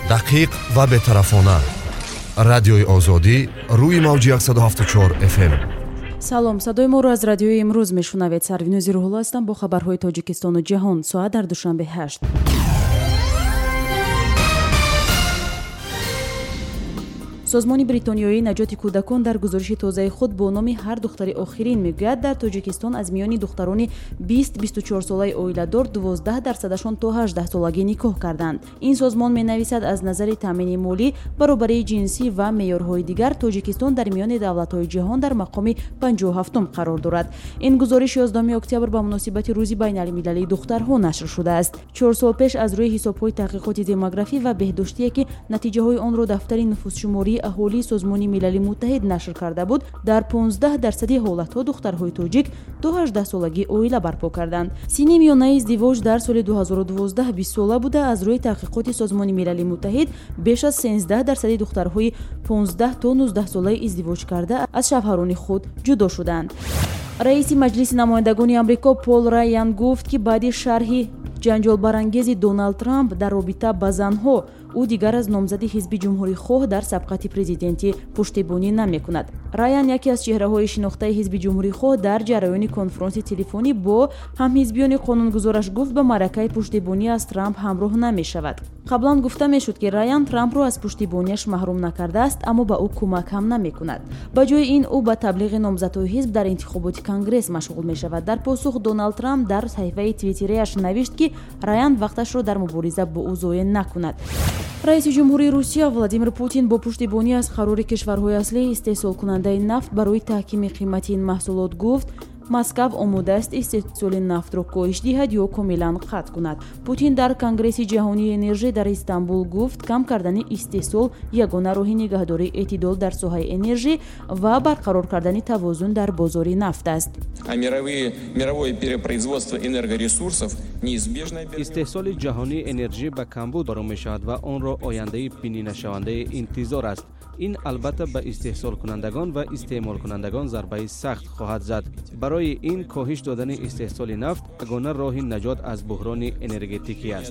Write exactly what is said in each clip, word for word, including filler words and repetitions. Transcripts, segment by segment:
دقیق و بی‌طرفانه. رادیوی آزادی روی موج صد و هفتاد و چهار اف ام. салом, садои моро аз радиои имрӯз мешунавед. Сарвинӯзи Рӯҳулло ҳастам бо хабарҳои Тоҷикистону ҷаҳон. Соат дар душанбе ҳашт. созмони бритониёии наҷоти кӯдакон дар гузориши тозаи худ бо номи ҳар духтари охирин мегӯяд, дар Тоҷикистон аз миёни духтарони бист бисту чор солаи оиладор дувоздаҳ дарсадашон то ҳаждаҳ солагӣ никоҳ карданд. Ин созмон менависад, аз назари таъмини молӣ, баробарии ҷинсӣ ва меъёрҳои дигар Тоҷикистон дар миёни давлатҳои ҷаҳон дар мақоми панҷоҳу ҳафтум қарор дорад. Ин гузориш ёздахуми октябр ба муносибати рӯзи байналмилалии духтарҳо нашр шудааст. чор сол пеш аз рӯи ҳисобҳои таҳқиқоти демографӣ ва беҳдоштие ки натиҷаҳои онро дафтари нуфусшумории аҳолии созмони милали муттаҳид нашр карда буд, дар понздаҳ дарсади ҳолатҳо духтарҳои тоҷик то ҳаждаҳ солагӣ оила барпо карданд. Синни миёнаи издивоҷ дар соли дуҳазору дувоздаҳ бист сола буда, аз рӯи таҳқиқоти созмони милали муттаҳид беш аз сенздаҳ дарсади духтарҳои понздаҳ то нуздаҳ солаи издивоҷ карда аз шавҳарони худ ҷудо шуданд. раиси маҷлиси намояндагони амрико Пол Райан гуфт, ки баъди шарҳи ҷанҷолбарангези Доналд Трамп дар робита ба занҳо, ӯ дигар аз номзади ҳизби ҷумҳурихоҳ дар сабқати президентӣ пуштибонӣ намекунад. Райан, яке аз чеҳраҳои шинохтаи ҳизби ҷумҳурихоҳ, дар ҷараёни конфронси телефонӣ бо ҳамҳизбиёни қонунгузораш гуфт, ба маъракаи пуштибонӣ аз Трамп ҳамроҳ намешавад. қаблан гуфта мешуд, ки Райан Трампро аз пуштибониаш маҳрум накардааст, аммо ба ӯ кӯмак ҳам намекунад. ба ҷои ин, ӯ ба таблиғи номзадҳои ҳизб дар интихоботи конгресс машғул мешавад. дар посух, Доналд Трамп дар саҳифаи твиттериаш навишт, ки Райан вақташро дар мубориза бо ӯ зоя накунад. раиси ҷумҳурии Русия Владимир Путин бо пуштибонӣ аз қарори кишварҳои аслии истеҳсолкунандаи нафт барои таҳкими қимати ин маҳсулот гуфт, Москав омодааст истеҳсоли нафтро коҳиш диҳад ё комилан қатъ кунад. Путин дар Конгресси ҷаҳонии энержия дар Истанбул гуфт, кам кардани истеҳсол ягона роҳи нигоҳдории эътидол дар соҳаи энержӣ ва барқарор кардани тавозун дар бозори нафт аст. истеҳсоли ҷаҳонии энержӣ ба камбуд баро мешавад ва онро ояндаи бининашавандаи интизор аст. ин албатта ба истеҳсолкунандагон ва истеъмолкунандагон зарбаи сахт хоҳад зад. барои ин коҳиш додани истеҳсоли нафт ягона роҳи наҷот аз буҳрони энергетикӣ аст.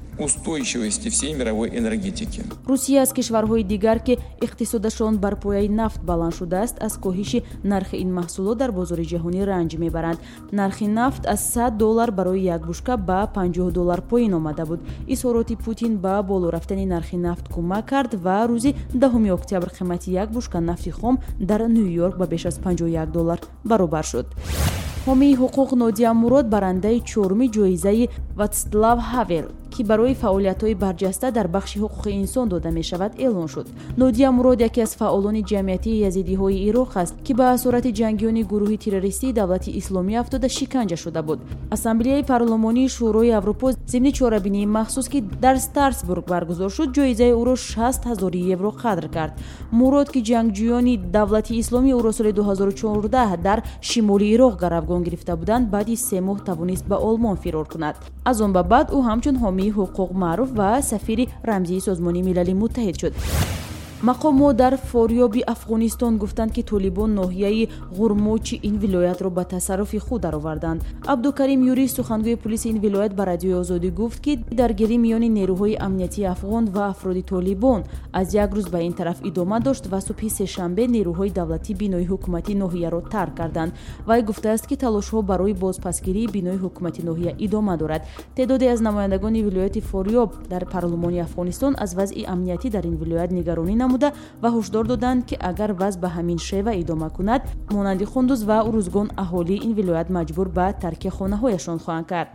русия аз кишварҳои дигар, ки иқтисодашон бар пояи нафт баланд шудааст, аз коҳиши нархи ин маҳсулот дар бозори ҷаҳонӣ ранҷ мебаранд. нархи нафт аз сад доллар барои як бушка ба панҷоҳ доллар поин омада буд. изҳороти Путин ба боло рафтани нархи нафт кӯмак кард ва рӯзи даҳуми октябр қимати як бушка нафти хом дар Нью-Йорк ба беш аз панҷоҳ и як доллар баробар шуд. ҳомии ҳуқуқ Нодия Мурод барандаи чорумӣ ҷоизаи Вацлав Ҳавел, ки барои фаъолиятҳои барҷаста дар бахши ҳуқуқи инсон дода мешавад, эълон шуд. Нодия Мурод яке аз фаъолони ҷамъиятии Язидиҳои Ироқ аст, ки ба асорати ҷангиёни гурӯҳи террористии Давлати Исломӣ афтода шиканҷа шуда буд. Ассамблеяи парлумонии Шӯрои Аврупо зимни чорабинии махсус, ки дар Страсбург баргузор шуд, ҷоизаи ӯро шаст ҳазори евро қадр кард. Мурод, ки ҷангҷӯёни Давлати Исломӣ ӯро соли дуҳазору чордаҳ дар шимоли Ироқ гаравгон гирифта буданд, баъди се моҳ тавонист ба Олмон фирор кунад. аз он ба баъд ӯ ҳамчун ҳомии ҳуқуқ маъруф ва сафири рамзии Созмони милали муттаҳид шуд. мақомот дар форёби Афғонистон гуфтанд, ки Толибон ноҳияи Ғурмочи ин вилоятро ба тасарруфи худ дароварданд. Абдукарим Юрис, сухангӯи полиси ин вилоят, ба Радиои Озодӣ гуфт, ки даргирӣ миёни нерӯҳои амниятии афғон ва афроди Толибон аз як рӯз ба ин тараф идома дошт ва субҳи сешанбе нерӯҳои давлатӣ бинои ҳукумати ноҳияро тарк карданд. Вай гуфтааст, ки талошҳо барои бозпасгирии бинои ҳукумати ноҳия идома дорад. теъдоде аз намояндагони вилояти форёб дар парлумони Афғонистон аз вазъи амниятӣ дар ин вилоят нигаронӣ намуда ва ҳушдор доданд, ки агар вазъ ба ҳамин шева идома кунад, монанди Хундуз ва Урузгон аҳолии ин вилоят маҷбур ба тарки хонаҳояшон хоҳанд кард.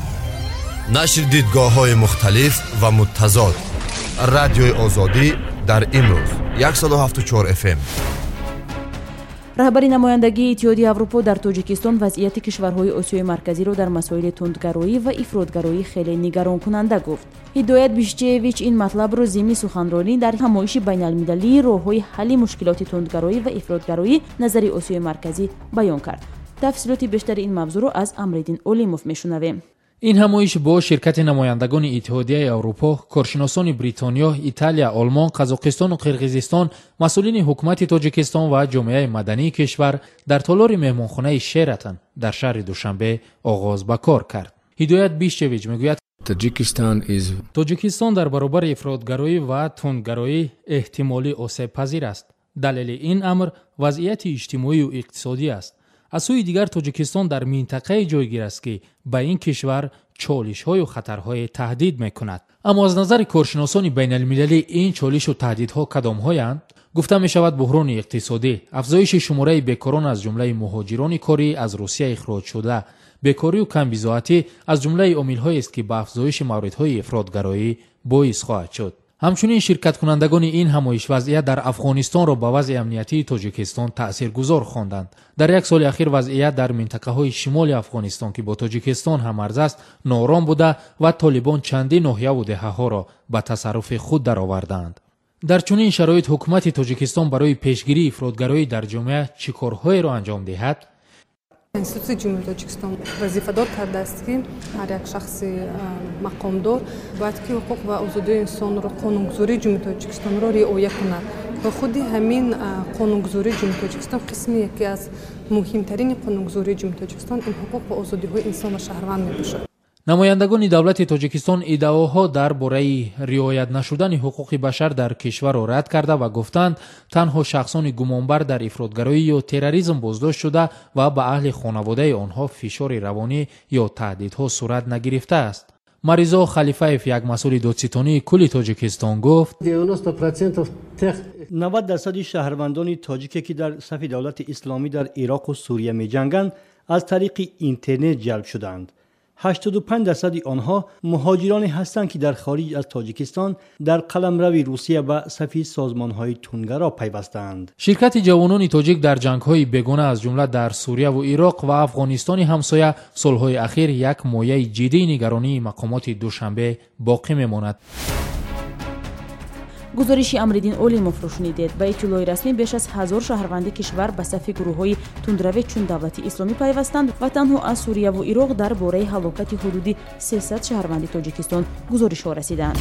нашр дидгоҳҳои мухталиф ва муттазод. Радиои Озодӣ дар имрӯз صد و هفتاد و چهار اف ام. раҳбари намояндагии Иттиҳоди Аврупо дар Тоҷикистон вазъияти кишварҳои Осиёи марказиро дар масоили тундгароӣ ва ифротгароӣ хеле нигаронкунанда гуфт. Ҳидоят Бишчевич ин матлабро зимни суханронӣ дар ҳамоиши байналмилалии роҳҳои ҳалли мушкилоти тундгароӣ ва ифротгароӣ назари Осиёи марказӣ баён кард. тафсилоти бештари ин мавзӯъро аз Амриддин Олимов мешунавем. ин ҳамоиш бо ширкати намояндагони Иттиҳодияи Аврупо, коршиносони Бритониё, Италия, Олмон, Қазоқистону Қирғизистон, масъулини ҳукумати Тоҷикистон ва ҷомеаи мадании кишвар дар толори меҳмонхонаи Шератон дар шаҳри Душанбе оғоз ба кор кард. ҳидоят Бишчевич мегӯяд, тоҷикистон дар баробари ифротгароӣ ва тундгароӣ эҳтимолӣ осебпазир аст. далели ин амр вазъияти иҷтимоию иқтисодӣ аст. аз сӯи дигар тоҷикистон дар минтақае ҷойгир аст ки ба ин кишвар чолишҳою хатарҳое таҳдид мекунад. аммо аз назари коршиносони байналмилалӣ ин чолишу таҳдидҳо кадомҳоянд? гуфта мешавад буҳрони иқтисодӣ, афзоиши шумораи бекорон аз ҷумлаи муҳоҷирони корӣ аз русия ихроҷшуда, бекорию камбизоатӣ аз ҷумлаи омилҳоест ки ба афзоиши мавридҳои ифротгароӣ боис хоҳад шуд. ҳамчунин ширкаткунандагони ин ҳамоиш вазъият дар афғонистонро ба вазъи амниятии тоҷикистон таъсиргузор хонданд. дар як соли ахир вазъият дар минтақаҳои шимоли афғонистон ки бо тоҷикистон ҳамарз аст ноором буда ва толибон чандин ноҳияву деҳаҳоро ба тасарруфи худ дароварданд. дар чунин шароит ҳукумати тоҷикистон барои пешгирии ифротгароӣ дар ҷомеа чӣ корҳоеро анҷом диҳад? институции ҷумҳурии тоҷикистон вазифадор кардааст ки ҳар як шахси мақомдор бояд ки ҳуқуқ ва озодии инсонро қонунгузории ҷумҳурии тоҷикистонро риоя кунад. ва худи ҳамин қонунгузории ҷумҳурии тоҷикистон қисми яке аз муҳимтарини қонунгузории ҷумҳурии тоҷикистон ин ҳуқуқ ва озодиҳои инсон ва шаҳрванд мебошад. намояндагони давлати тоҷикистон иддаоҳо дар бораи риоят нашудани ҳуқуқи башар дар кишварро рад карда ва гуфтанд танҳо шахсони гумонбар дар ифротгароӣ ё терроризм боздошт шуда ва ба аҳли хонаводаи онҳо фишори равонӣ ё таҳдидҳо сурат нагирифтааст. маризо халифаев, як масъули додситонии кулли тоҷикистон, гуфт навад дарсади шаҳрвандони тоҷике ки дар сафи давлати исломӣ дар ироқу сурия меҷанганд аз тариқи интернет ҷалб шуданд. ҳаштоду панҷ дарсади онҳо муҳоҷироне ҳастанд ки дар хориҷ аз тоҷикистон дар қаламрави русия ба сафи созмонҳои тунгаро пайвастаанд. ширкати ҷавонони тоҷик дар ҷангҳои бегона аз ҷумла дар сурияву ироқ ва афғонистони ҳамсоя солҳои ахир як мояи ҷиддии нигаронии мақомоти душанбе боқӣ мемонад. гузориши Амриддин Олимовро шунидед. ба иттилои расмӣ беш аз ҳазор шаҳрванди кишвар ба сафи гурӯҳҳои тундраве чун давлати исломӣ пайвастанд ва танҳо аз сурияву ироқ дар бораи ҳалокати ҳудуди сесад шаҳрванди тоҷикистон гузоришҳо расиданд.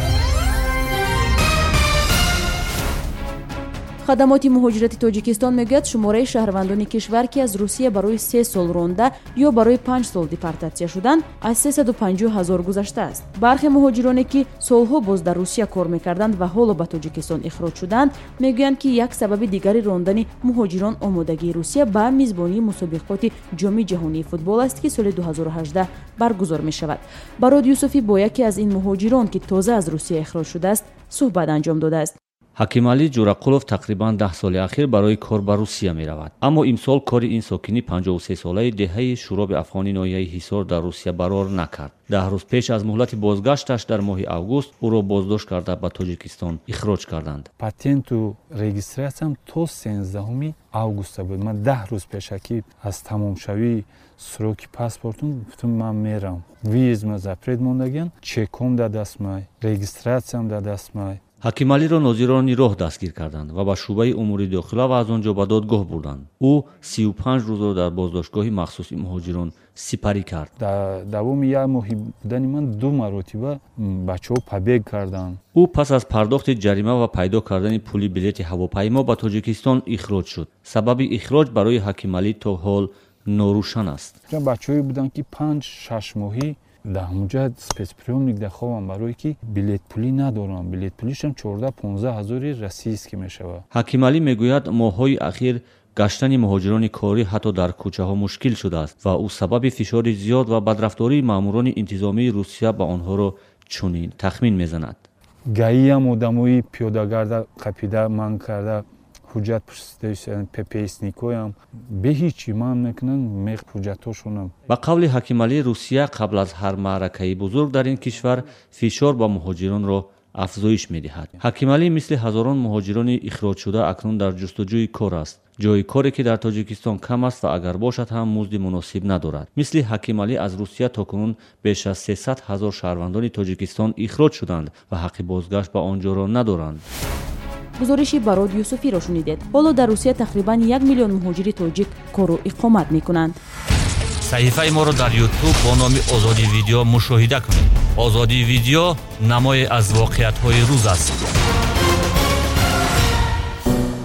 хадамоти муҳоҷирати тоҷикистон мегӯяд шумораи шаҳрвандони кишвар ки аз русия барои се сол ронда ё барои панҷ сол депортатсия шуданд аз сесаду панҷоҳ ҳазор гузаштааст. бархе муҳоҷироне ки солҳо боз дар русия кор мекарданд ва ҳоло ба тоҷикистон ихроҷ шуданд мегӯянд ки як сабаби дигари рондани муҳоҷирон омодагии русия ба мизбонии мусобиқоти ҷоми ҷаҳонии футбол аст ки соли ду ҳазору ҳаждаҳ баргузор мешавад. барод юсуфӣ бо яке аз ин муҳоҷирон ки тоза аз русия ихроҷ шудааст суҳбат анҷом додааст. ҳакималӣ ҷурақулов тақрибан даҳ соли ахир барои кор ба русия меравад. аммо имсол кори ин сокини панҷоҳу се солаи деҳаи шуроби афғони ноҳияи ҳисор дар русия барор накард. даҳ рӯз пеш аз муҳлати бозгашташ дар моҳи август ӯро боздошт карда ба тоҷикистон ихроҷ карданд. патенту регистратсиям то сенздаҳуми августа буд. ман даҳ рӯз пешакӣ аз тамомшавии сроки паспортум гуфтум ман мерам. визма запрет мондагиям, чеком да дастмай, регистратсиям да дастмай. ҳакималиро нозирони роҳ дастгир карданд ва ба шӯъбаи умури дохила ва аз он ҷо ба додгоҳ бурданд. ӯ сию панҷ рӯзро дар боздоштгоҳи махсуси муҳоҷирон сипарӣ кард. дар давоми як моҳи будани ман ду маротиба бачаҳо побег карданд. ӯ пас аз пардохти ҷарима ва пайдо кардани пули билети ҳавопаймо ба тоҷикистон ихроҷ шуд. сабаби ихроҷ барои ҳакималӣ то ҳол норӯшан аст. бачаҳое буданд ки панҷ шаш моҳӣ дар ҳамҷа спецприёмник даховам барое ки билетпулӣ надорам. билетпулишам чордаҳ понздаҳ ҳазори российский мешавад. ҳакималӣ мегӯяд моҳҳои ахир гаштани муҳоҷирони корӣ ҳатто дар кӯчаҳо мушкил шудааст ва ӯ сабаби фишори зиёд ва бадрафтории маъмурони интизомии русия ба онҳоро чунин тахмин мезанад. гаиам одамои пиёдагарда қапида ман карда ҳуҷҷат пурсида ппсникоям бе ҳичи ман мекунам мех ҳуҷҷатошонам. ба қавли ҳакималӣ русия қабл аз ҳар маъракаи бузург дар ин кишвар фишор ба муҳоҷиронро афзоиш медиҳад. ҳакималӣ мисли ҳазорон муҳоҷирони ихроҷшуда акнун дар ҷустуҷӯи кор аст. ҷои коре ки дар тоҷикистон кам аст ва агар бошад ҳам музди муносиб надорад. мисли ҳакималӣ аз русия токунун беш аз сесад ҳазор шаҳрвандони тоҷикистон ихроҷ шуданд ва ҳаққи бозгашт ба он ҷоро надоранд. гузориши барод юсуфиро шунидед. ҳоло дар русия тақрибан як миллион муҳоҷири тоҷик кору иқомат мекунанд. саҳифаи моро дар ютуб бо номи озоди видео мушоҳида кунед. озоди видео намое аз воқеиятҳои рӯз аст.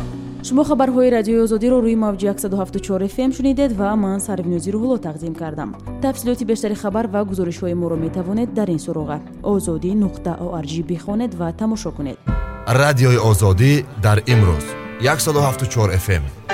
шумо хабарҳои радиои озодиро рӯи мавҷи صد و هفتاد و چهار اف ام шунидед ва ман сарвинӯзи рӯҳулло тақдим кардам. тафсилоти бештари хабар ва гузоришҳои моро метавонед дар ин суроға озодӣ нуқта орг бихонед ва тамошо кунед. радиои озодӣ дар имрӯз صد و هفتاد و چهار اف ام